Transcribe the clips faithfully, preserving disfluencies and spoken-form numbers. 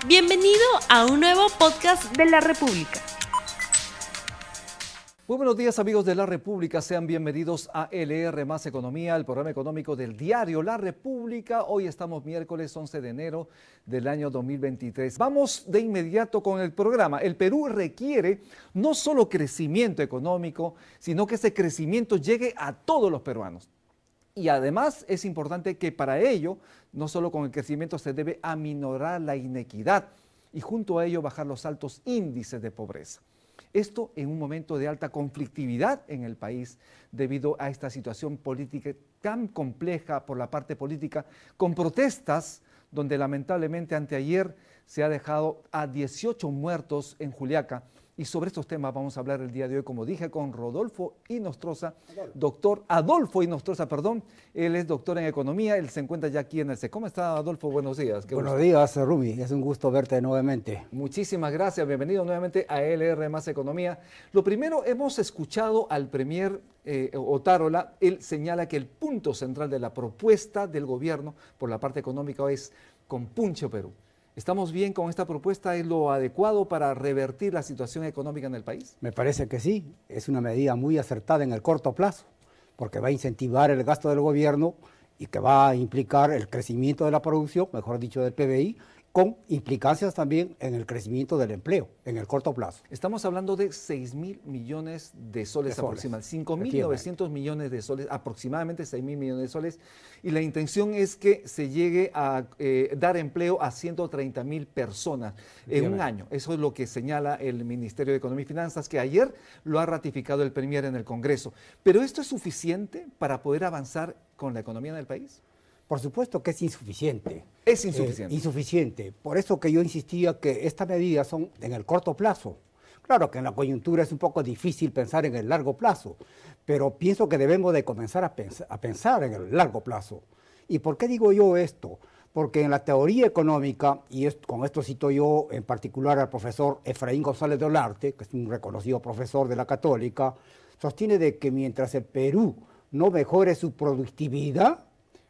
Bienvenido a un nuevo podcast de La República. Muy buenos días, amigos de La República, sean bienvenidos a L R más Economía, el programa económico del diario La República. Hoy estamos miércoles once de enero del año dos mil veintitrés. Vamos de inmediato con el programa. El Perú requiere no solo crecimiento económico, sino que ese crecimiento llegue a todos los peruanos. Y además es importante que para ello, no solo con el crecimiento se debe aminorar la inequidad y junto a ello bajar los altos índices de pobreza. Esto en un momento de alta conflictividad en el país debido a esta situación política tan compleja por la parte política, con protestas donde lamentablemente anteayer se ha dejado a dieciocho muertos en Juliaca. Y sobre estos temas vamos a hablar el día de hoy, como dije, con Rodolfo Inostroza, doctor Adolfo Inostroza, perdón. Él es doctor en economía, él se encuentra ya aquí en el C E C. ¿Cómo está, Adolfo? Buenos días. Qué Buenos gusto. días, Ruby. Es un gusto verte nuevamente. Muchísimas gracias. Bienvenido nuevamente a L R más Economía. Lo primero, hemos escuchado al premier eh, Otárola. Él señala que el punto central de la propuesta del gobierno por la parte económica es Compunche Perú. ¿Estamos bien con esta propuesta? ¿Es lo adecuado para revertir la situación económica en el país? Me parece que sí. Es una medida muy acertada en el corto plazo, porque va a incentivar el gasto del gobierno y que va a implicar el crecimiento de la producción, mejor dicho, del P B I, con implicancias también en el crecimiento del empleo en el corto plazo. Estamos hablando de seis mil millones de soles, soles. aproximadamente, cinco mil novecientos millones de soles, aproximadamente seis mil millones de soles, y la intención es que se llegue a eh, dar empleo a ciento treinta mil personas en un año. Eso es lo que señala el Ministerio de Economía y Finanzas, que ayer lo ha ratificado el Premier en el Congreso. ¿Pero esto es suficiente para poder avanzar con la economía del país? Por supuesto que es insuficiente. Es insuficiente. Eh, insuficiente. Por eso que yo insistía que estas medidas son en el corto plazo. Claro que en la coyuntura es un poco difícil pensar en el largo plazo, pero pienso que debemos de comenzar a, pens a pensar en el largo plazo. ¿Y por qué digo yo esto? Porque en la teoría económica, y es, con esto cito yo en particular al profesor Efraín González de Olarte, que es un reconocido profesor de la Católica, sostiene de que mientras el Perú no mejore su productividad,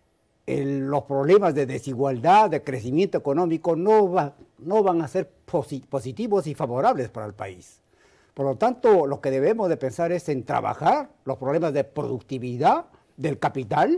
El, los problemas de desigualdad, de crecimiento económico no, va, no van a ser posit positivos y favorables para el país. Por lo tanto, lo que debemos de pensar es en trabajar los problemas de productividad del capital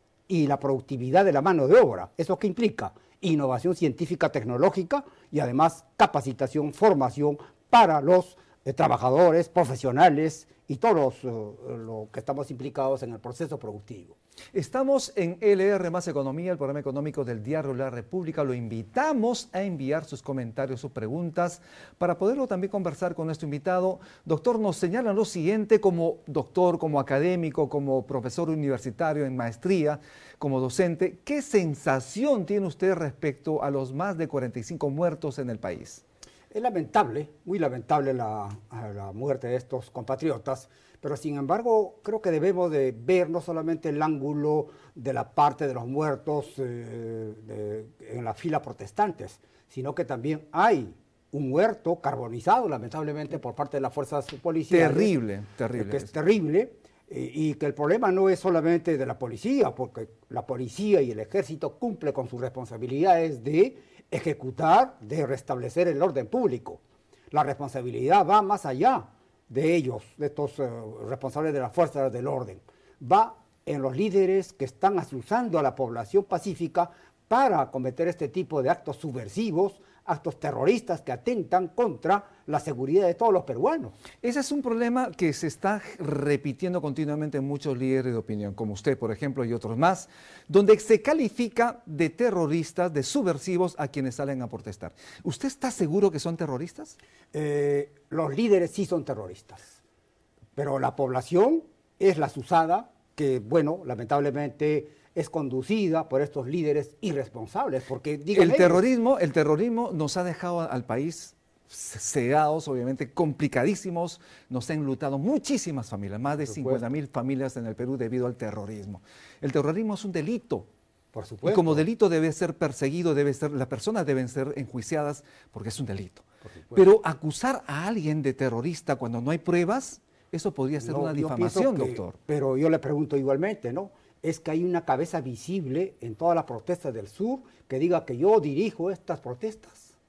y la productividad de la mano de obra. ¿Eso qué implica? Innovación científica tecnológica y además capacitación, formación para los eh, trabajadores, profesionales y todos los uh, lo que estamos implicados en el proceso productivo. Estamos en L R más Economía, el programa económico del diario La República. Lo invitamos a enviar sus comentarios, sus preguntas, para poderlo también conversar con nuestro invitado. Doctor, nos señalan lo siguiente: como doctor, como académico, como profesor universitario en maestría, como docente, ¿qué sensación tiene usted respecto a los más de cuarenta y cinco muertos en el país? Es lamentable, muy lamentable la, la muerte de estos compatriotas, pero sin embargo creo que debemos de ver no solamente el ángulo de la parte de los muertos eh, de, en la fila protestantes, sino que también hay un muerto carbonizado lamentablemente por parte de las fuerzas policiales. Terrible, terrible. Que es terrible eh, y que el problema no es solamente de la policía, porque la policía y el ejército cumplen con sus responsabilidades de ejecutar, de restablecer el orden público. La responsabilidad va más allá de ellos, de estos uh, responsables de las fuerzas del orden. Va en los líderes que están azuzando a la población pacífica para cometer este tipo de actos subversivos, actos terroristas que atentan contra la seguridad de todos los peruanos. Ese es un problema que se está repitiendo continuamente en muchos líderes de opinión, como usted, por ejemplo, y otros más, donde se califica de terroristas, de subversivos a quienes salen a protestar. ¿Usted está seguro que son terroristas? Eh, los líderes sí son terroristas, pero la población es la azuzada que, bueno, lamentablemente es conducida por estos líderes irresponsables, porque el terrorismo, el terrorismo nos ha dejado al país cegados, obviamente complicadísimos, nos ha enlutado muchísimas familias, más de cincuenta mil familias en el Perú debido al terrorismo. El terrorismo es un delito. Por supuesto. Y como delito debe ser perseguido, debe ser, las personas deben ser enjuiciadas porque es un delito. Pero acusar a alguien de terrorista cuando no hay pruebas, eso podría ser no, una difamación, que, doctor. Pero yo le pregunto igualmente, ¿no? Es que hay una cabeza visible en todas las protestas del sur que diga que yo dirijo estas protestas.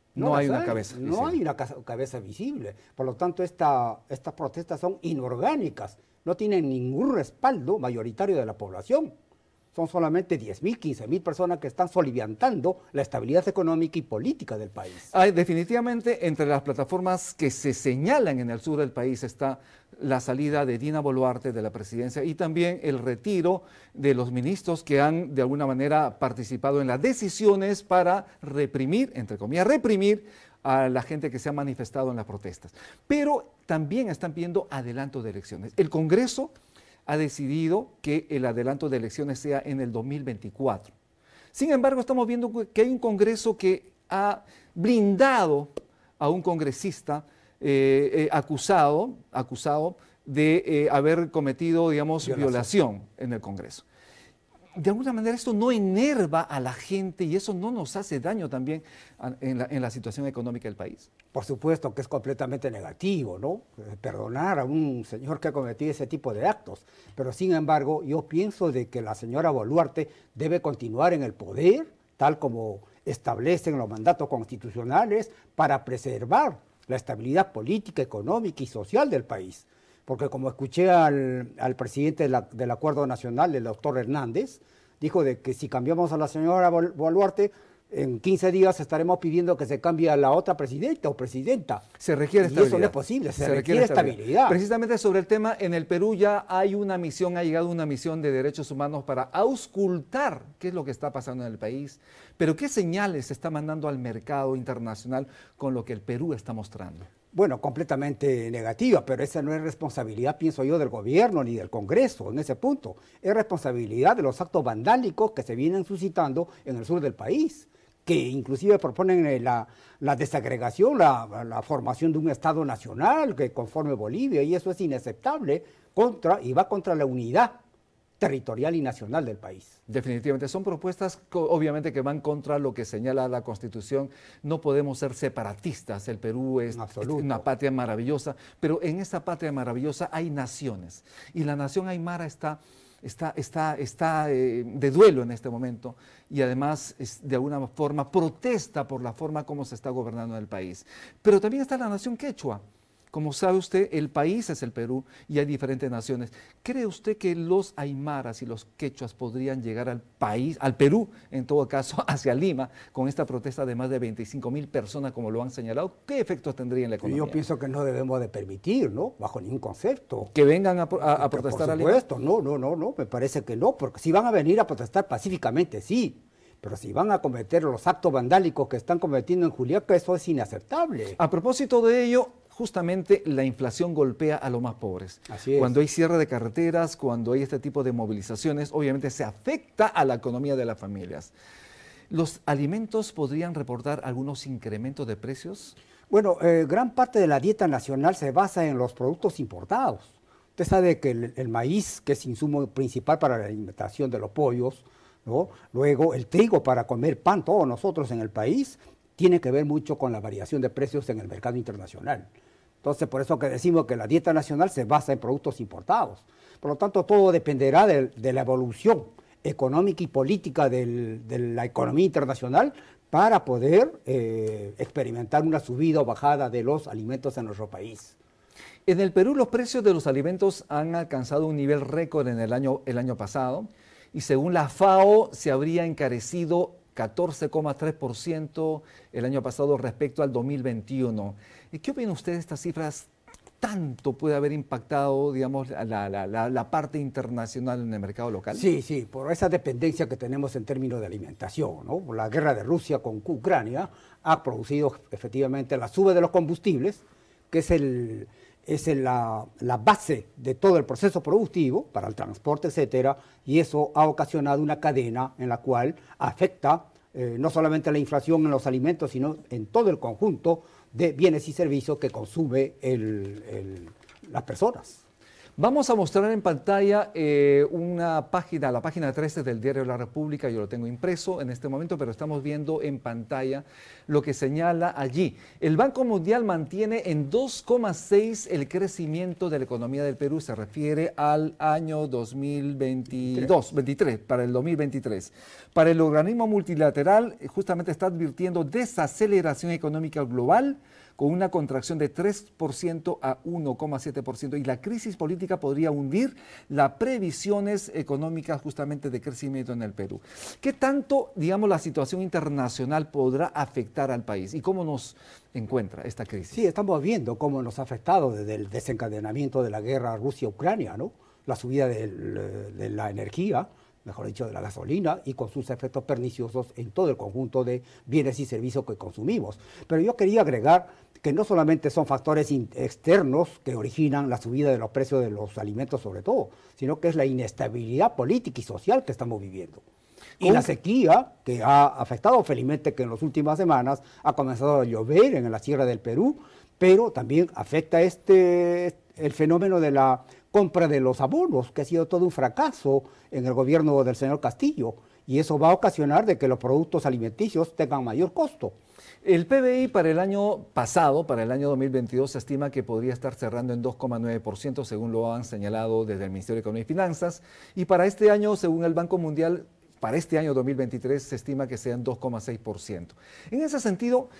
No, no hay una cabeza visible. No hay una cabeza visible. Por lo tanto, esta, estas protestas son inorgánicas. No tienen ningún respaldo mayoritario de la población. Son solamente diez mil, quince mil personas que están soliviantando la estabilidad económica y política del país. Hay, definitivamente, entre las plataformas que se señalan en el sur del país está la salida de Dina Boluarte de la presidencia y también el retiro de los ministros que han, de alguna manera, participado en las decisiones para reprimir, entre comillas, reprimir a la gente que se ha manifestado en las protestas. Pero también están pidiendo adelanto de elecciones. El Congreso ha decidido que el adelanto de elecciones sea en el dos mil veinticuatro. Sin embargo, estamos viendo que hay un Congreso que ha blindado a un congresista eh, eh, acusado, acusado de eh, haber cometido, digamos, violación. violación en el Congreso. De alguna manera esto no enerva a la gente y eso no nos hace daño también en la, en la situación económica del país. Por supuesto que es completamente negativo, ¿no? Perdonar a un señor que ha cometido ese tipo de actos. Pero sin embargo, yo pienso de que la señora Boluarte debe continuar en el poder, tal como establecen los mandatos constitucionales, para preservar la estabilidad política, económica y social del país. Porque como escuché al, al presidente de la, del Acuerdo Nacional, el doctor Hernández, dijo de que si cambiamos a la señora Boluarte, en quince días estaremos pidiendo que se cambie a la otra presidenta o presidenta. Se requiere y estabilidad. Eso no es posible, se, se requiere, requiere estabilidad. estabilidad. Precisamente sobre el tema, en el Perú ya hay una misión, ha llegado una misión de derechos humanos para auscultar qué es lo que está pasando en el país, pero qué señales se está mandando al mercado internacional con lo que el Perú está mostrando. Bueno, completamente negativa, pero esa no es responsabilidad, pienso yo, del gobierno ni del Congreso en ese punto. Es responsabilidad de los actos vandálicos que se vienen suscitando en el sur del país, que inclusive proponen la, la desagregación, la, la formación de un Estado nacional que conforme Bolivia, y eso es inaceptable contra, y va contra la unidad territorial y nacional del país. Definitivamente, son propuestas obviamente que van contra lo que señala la Constitución. No podemos ser separatistas, el Perú es, es una patria maravillosa, pero en esa patria maravillosa hay naciones, y la nación aymara está, está, está, está eh, de duelo en este momento, y además es, de alguna forma protesta por la forma como se está gobernando el país. Pero también está la nación quechua. Como sabe usted, el país es el Perú y hay diferentes naciones. ¿Cree usted que los aymaras y los quechuas podrían llegar al país, al Perú, en todo caso, hacia Lima, con esta protesta de más de veinticinco mil personas, como lo han señalado? ¿Qué efectos tendría en la economía? Yo pienso que no debemos de permitir, ¿no? Bajo ningún concepto. ¿Que vengan a, a, a protestar a Lima? Por supuesto, no, no, no, no, me parece que no, porque si van a venir a protestar pacíficamente, sí. Pero si van a cometer los actos vandálicos que están cometiendo en Juliaca, eso es inaceptable. A propósito de ello, justamente la inflación golpea a los más pobres. Así es. Cuando hay cierre de carreteras, cuando hay este tipo de movilizaciones, obviamente se afecta a la economía de las familias. ¿Los alimentos podrían reportar algunos incrementos de precios? Bueno, eh, gran parte de la dieta nacional se basa en los productos importados. Usted sabe que el, el maíz, que es insumo principal para la alimentación de los pollos, ¿no? Luego el trigo para comer pan, todos nosotros en el país, tiene que ver mucho con la variación de precios en el mercado internacional. Entonces, por eso que decimos que la dieta nacional se basa en productos importados. Por lo tanto, todo dependerá de, de la evolución económica y política del, de la economía internacional para poder eh, experimentar una subida o bajada de los alimentos en nuestro país. En el Perú, los precios de los alimentos han alcanzado un nivel récord en el año, el año pasado, y según la FAO se habría encarecido catorce coma tres por ciento el año pasado respecto al dos mil veintiuno. ¿Qué opina usted de estas cifras? ¿Tanto puede haber impactado, digamos, la, la, la, la parte internacional en el mercado local? Sí, sí, por esa dependencia que tenemos en términos de alimentación, ¿no? La guerra de Rusia con Ucrania ha producido efectivamente la suba de los combustibles, que es el... es la, la base de todo el proceso productivo para el transporte, etcétera, y eso ha ocasionado una cadena en la cual afecta eh, no solamente la inflación en los alimentos, sino en todo el conjunto de bienes y servicios que consume el, el, las personas. Vamos a mostrar en pantalla eh, una página, la página trece del Diario La República. Yo lo tengo impreso en este momento, pero estamos viendo en pantalla lo que señala allí. El Banco Mundial mantiene en dos coma seis el crecimiento de la economía del Perú. Se refiere al año dos mil veintidós, veintitrés, para el dos mil veintitrés. Para el organismo multilateral, justamente está advirtiendo desaceleración económica global, con una contracción de tres por ciento a uno coma siete por ciento, y la crisis política podría hundir las previsiones económicas justamente de crecimiento en el Perú. ¿Qué tanto, digamos, la situación internacional podrá afectar al país y cómo nos encuentra esta crisis? Sí, estamos viendo cómo nos ha afectado desde el desencadenamiento de la guerra Rusia-Ucrania, ¿no? La subida del, de la energía, mejor dicho, de la gasolina, y con sus efectos perniciosos en todo el conjunto de bienes y servicios que consumimos. Pero yo quería agregar que no solamente son factores externos que originan la subida de los precios de los alimentos sobre todo, sino que es la inestabilidad política y social que estamos viviendo. Y ¿Cómo? La sequía, que ha afectado felizmente, que en las últimas semanas ha comenzado a llover en la sierra del Perú, pero también afecta este, el fenómeno de la compra de los abonos, que ha sido todo un fracaso en el gobierno del señor Castillo, y eso va a ocasionar de que los productos alimenticios tengan mayor costo. El P B I para el año pasado, para el año dos mil veintidós, se estima que podría estar cerrando en dos coma nueve por ciento, según lo han señalado desde el Ministerio de Economía y Finanzas, y para este año, según el Banco Mundial, para este año dos mil veintitrés se estima que sean dos coma seis por ciento. En ese sentido,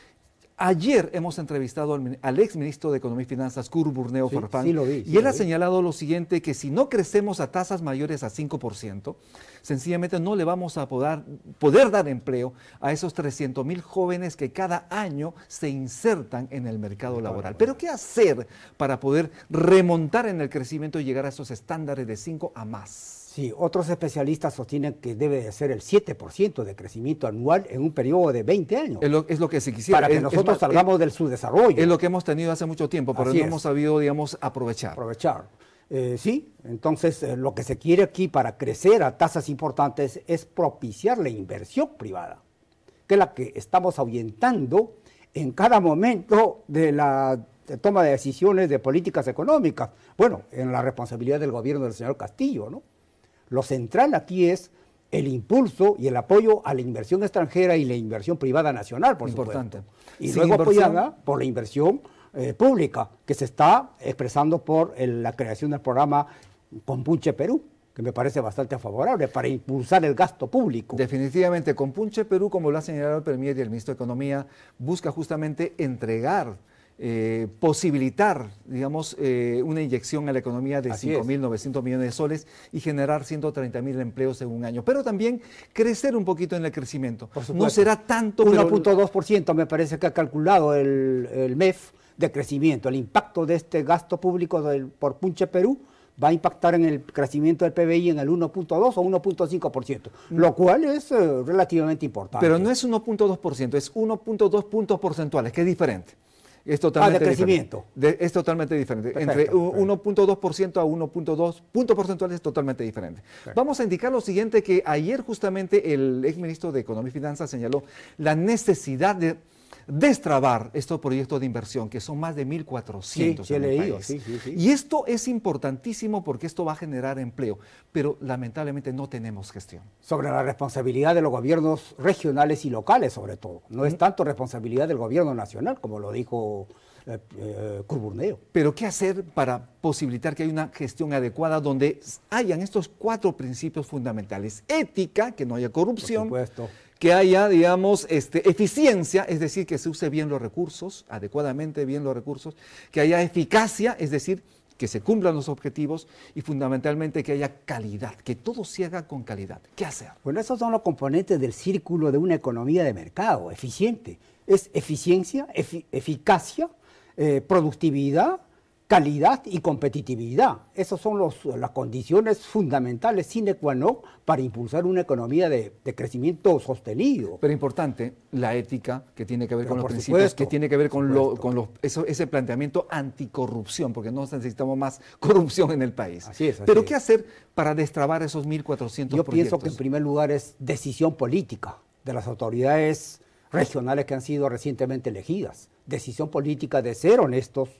ayer hemos entrevistado al, al ex ministro de Economía y Finanzas, Kurt Burneo sí, Farfán, sí lo vi, sí y él lo ha vi. señalado lo siguiente, que si no crecemos a tasas mayores a cinco por ciento, sencillamente no le vamos a poder, poder dar empleo a esos trescientos mil jóvenes que cada año se insertan en el mercado laboral. Pero ¿qué hacer para poder remontar en el crecimiento y llegar a esos estándares de cinco a más? Sí, otros especialistas sostienen que debe de ser el siete por ciento de crecimiento anual en un periodo de veinte años. Es lo, es lo que se quisiera. Para que es, nosotros es más, salgamos es, del subdesarrollo. Es lo que hemos tenido hace mucho tiempo, pero Así no es. hemos sabido, digamos, aprovechar. Aprovechar. Eh, sí, entonces eh, lo que se quiere aquí para crecer a tasas importantes es propiciar la inversión privada, que es la que estamos ahuyentando en cada momento de la de toma de decisiones de políticas económicas. Bueno, en la responsabilidad del gobierno del señor Castillo, ¿no? Lo central aquí es el impulso y el apoyo a la inversión extranjera y la inversión privada nacional, por Importante. supuesto. Y Sin luego inversión, apoyada por la inversión eh, pública, que se está expresando por el, la creación del programa Compunche Perú, que me parece bastante favorable para impulsar el gasto público. Definitivamente, Compunche Perú, como lo ha señalado el Premier y el Ministro de Economía, busca justamente entregar, eh, posibilitar, digamos, eh, una inyección a la economía de cinco mil novecientos millones de soles y generar ciento treinta mil empleos en un año, pero también crecer un poquito en el crecimiento. No será tanto, uno punto dos por ciento me parece que ha calculado el, el M E F de crecimiento. El impacto de este gasto público del, por Punche Perú va a impactar en el crecimiento del P B I en el uno punto dos o uno punto cinco por ciento, lo cual es eh, relativamente importante. Pero no es uno punto dos por ciento, es uno punto dos puntos porcentuales, que es diferente. Es totalmente ah, de crecimiento. De, es totalmente diferente. Perfecto, Entre uno punto dos por ciento a uno punto dos puntos porcentuales es totalmente diferente. Perfecto. Vamos a indicar lo siguiente, que ayer justamente el exministro de Economía y Finanzas señaló la necesidad de destrabar estos proyectos de inversión, que son más de mil cuatrocientos sí, en el leído, país. Sí, sí, sí. Y esto es importantísimo porque esto va a generar empleo, pero lamentablemente no tenemos gestión. Sobre la responsabilidad de los gobiernos regionales y locales, sobre todo. No es tanto responsabilidad del gobierno nacional, como lo dijo eh, eh, Kurt Burneo. Pero ¿qué hacer para posibilitar que haya una gestión adecuada donde hayan estos cuatro principios fundamentales? Ética, que no haya corrupción. Por supuesto. Que haya, digamos, este, eficiencia, es decir, que se use bien los recursos, adecuadamente bien los recursos, que haya eficacia, es decir, que se cumplan los objetivos, y fundamentalmente que haya calidad, que todo se haga con calidad. ¿Qué hacer? Bueno, esos son los componentes del círculo de una economía de mercado eficiente. Es eficiencia, efi eficacia, eh, productividad, calidad y competitividad. Esas son los, las condiciones fundamentales sine qua non para impulsar una economía de, de crecimiento sostenido. Pero importante, la ética, que tiene que ver Pero con los por principios, supuesto, que tiene que ver con, por lo, supuesto. con los, eso, ese planteamiento anticorrupción, porque no necesitamos más corrupción en el país. Así es, así Pero es. ¿qué hacer para destrabar esos mil cuatrocientos Yo proyectos? pienso que en primer lugar es decisión política de las autoridades regionales que han sido recientemente elegidas. Decisión política de ser honestos,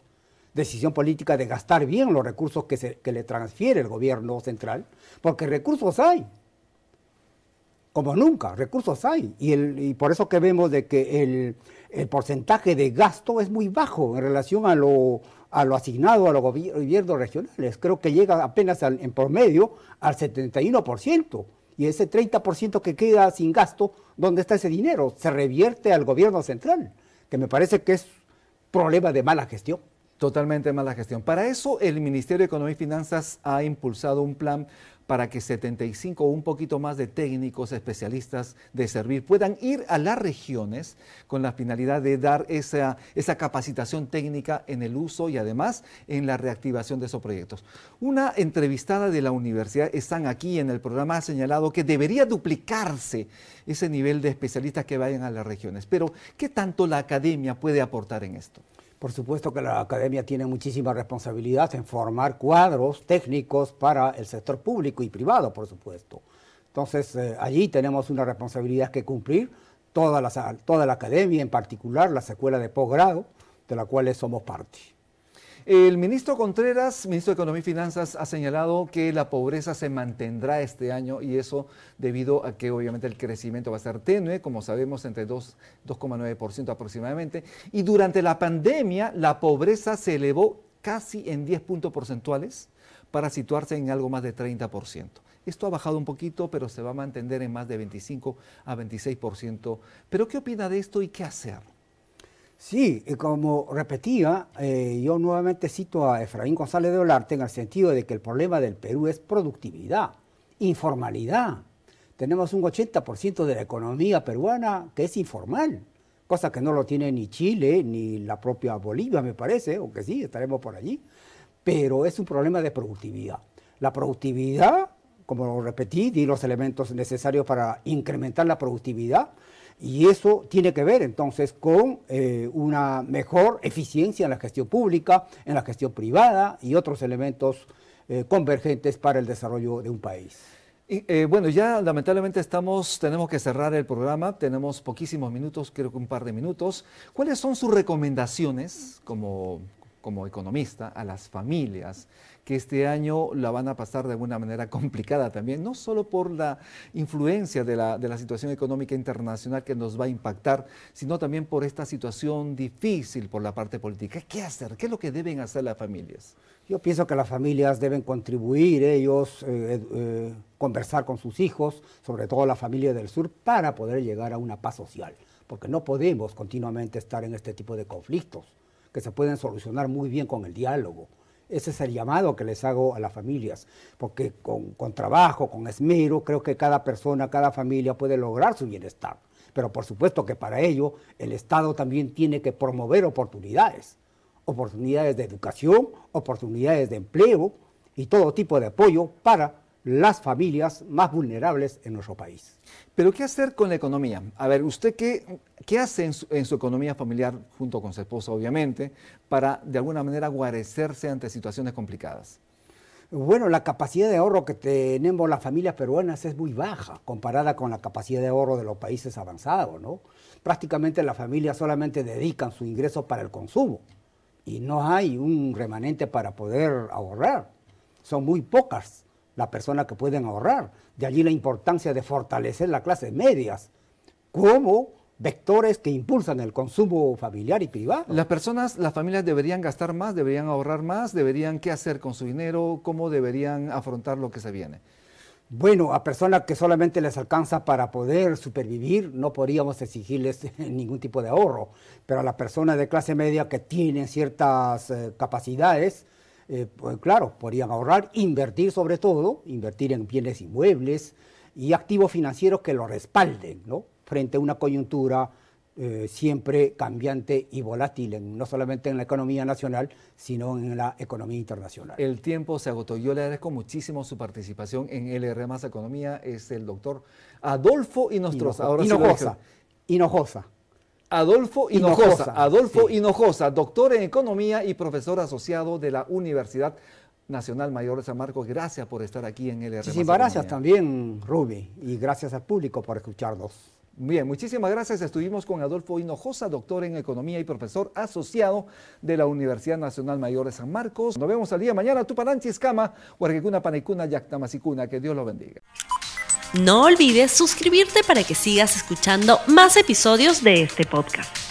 decisión política de gastar bien los recursos que, se, que le transfiere el gobierno central, porque recursos hay, como nunca, recursos hay, y, el, y por eso que vemos de que el, el porcentaje de gasto es muy bajo en relación a lo, a lo asignado a los gobiernos regionales. Creo que llega apenas al, en promedio al setenta y uno por ciento, y ese treinta por ciento que queda sin gasto, ¿dónde está ese dinero? Se revierte al gobierno central, que me parece que es problema de mala gestión. Totalmente mala gestión. Para eso el Ministerio de Economía y Finanzas ha impulsado un plan para que setenta y cinco o un poquito más de técnicos, especialistas de servir puedan ir a las regiones con la finalidad de dar esa, esa capacitación técnica en el uso y además en la reactivación de esos proyectos. Una entrevistada de la universidad, están aquí en el programa, ha señalado que debería duplicarse ese nivel de especialistas que vayan a las regiones. Pero, ¿qué tanto la academia puede aportar en esto? Por supuesto que la academia tiene muchísima responsabilidad en formar cuadros técnicos para el sector público y privado, por supuesto. Entonces, eh, allí tenemos una responsabilidad que cumplir, toda la, toda la academia, en particular las escuelas de posgrado, de las cuales somos parte. El ministro Contreras, ministro de Economía y Finanzas, ha señalado que la pobreza se mantendrá este año y eso debido a que obviamente el crecimiento va a ser tenue, como sabemos, entre dos coma nueve por ciento aproximadamente. Y durante la pandemia la pobreza se elevó casi en diez puntos porcentuales para situarse en algo más de treinta por ciento. Esto ha bajado un poquito, pero se va a mantener en más de veinticinco a veintiséis por ciento. ¿Pero qué opina de esto y qué hacer? Sí, como repetía, eh, yo nuevamente cito a Efraín González de Olarte en el sentido de que el problema del Perú es productividad, informalidad. Tenemos un ochenta por ciento de la economía peruana que es informal, cosa que no lo tiene ni Chile ni la propia Bolivia, me parece, aunque sí, estaremos por allí, pero es un problema de productividad. La productividad, como lo repetí, di los elementos necesarios para incrementar la productividad, y eso tiene que ver entonces con eh, una mejor eficiencia en la gestión pública, en la gestión privada y otros elementos eh, convergentes para el desarrollo de un país. Y, eh, bueno, ya lamentablemente estamos, tenemos que cerrar el programa, tenemos poquísimos minutos, creo que un par de minutos. ¿Cuáles son sus recomendaciones como, como economista a las familias que este año la van a pasar de alguna manera complicada también, no solo por la influencia de la, de la situación económica internacional que nos va a impactar, sino también por esta situación difícil por la parte política? ¿Qué hacer? ¿Qué es lo que deben hacer las familias? Yo pienso que las familias deben contribuir, ellos, eh, eh, conversar con sus hijos, sobre todo la familia del sur, para poder llegar a una paz social, porque no podemos continuamente estar en este tipo de conflictos, que se pueden solucionar muy bien con el diálogo. Ese es el llamado que les hago a las familias, porque con, con trabajo, con esmero, creo que cada persona, cada familia puede lograr su bienestar. Pero por supuesto que para ello el Estado también tiene que promover oportunidades, oportunidades de educación, oportunidades de empleo y todo tipo de apoyo para las familias más vulnerables en nuestro país. Pero ¿qué hacer con la economía? A ver, ¿usted qué, qué hace en su, en su economía familiar, junto con su esposa obviamente, para de alguna manera guarecerse ante situaciones complicadas? Bueno, la capacidad de ahorro que tenemos las familias peruanas es muy baja comparada con la capacidad de ahorro de los países avanzados, ¿no? Prácticamente las familias solamente dedican su ingreso para el consumo y no hay un remanente para poder ahorrar. Son muy pocas las personas que pueden ahorrar. De allí la importancia de fortalecer las clases medias como vectores que impulsan el consumo familiar y privado. Las personas, las familias deberían gastar más, deberían ahorrar más, deberían qué hacer con su dinero, cómo deberían afrontar lo que se viene. Bueno, a personas que solamente les alcanza para poder supervivir, no podríamos exigirles ningún tipo de ahorro, pero a las personas de clase media que tienen ciertas eh, capacidades, Eh, pues claro, podrían ahorrar, invertir sobre todo, invertir en bienes inmuebles y activos financieros que lo respalden, ¿no? Frente a una coyuntura eh, siempre cambiante y volátil, en, no solamente en la economía nacional, sino en la economía internacional. El tiempo se agotó. Yo le agradezco muchísimo su participación en L R Más Economía. Es el doctor Adolfo Hinostroza. Ahora Hinojosa. Sí Hinojosa. Adolfo Hinojosa, Hinojosa, Adolfo sí. Hinojosa, doctor en Economía y profesor asociado de la Universidad Nacional Mayor de San Marcos. Gracias por estar aquí en L R. Muchísimas gracias también, Ruby, y gracias al público por escucharnos. Bien, muchísimas gracias. Estuvimos con Adolfo Hinojosa, doctor en Economía y profesor asociado de la Universidad Nacional Mayor de San Marcos. Nos vemos el día de mañana. Tupananchis Kama, Huarquicuna, Panicuna, Yactamasicuna. Que Dios los bendiga. No olvides suscribirte para que sigas escuchando más episodios de este podcast.